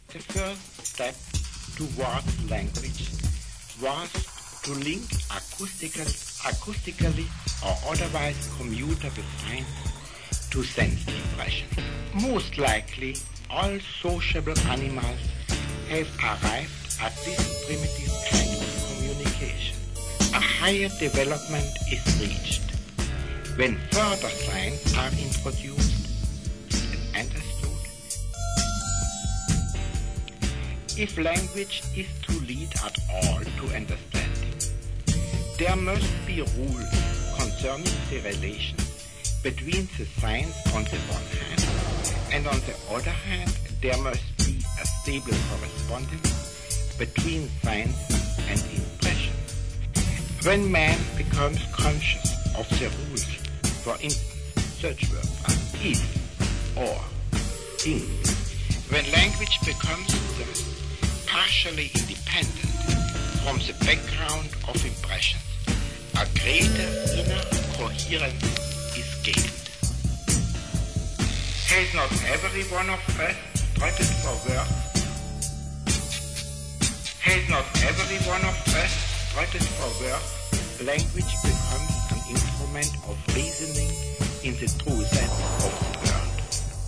The first step towards language was to link acoustically or otherwise commutable signs to sense impression. Most likely, all sociable animals have arrived at this primitive kind of communication. A higher development is reached when further signs are introduced and understood. If language is to lead at all to understanding, there must be rules concerning the relation between the signs on the one hand, and on the other hand, there must be a stable correspondence between signs and impressions. When man becomes conscious of the rules, for instance, such words as is or in, when language becomes partially independent from the background of impressions, a greater inner coherence is gained. Has not every one of us struggled for words? Has not every one of us struggled for words? Language becomes an instrument of reasoning in the true sense of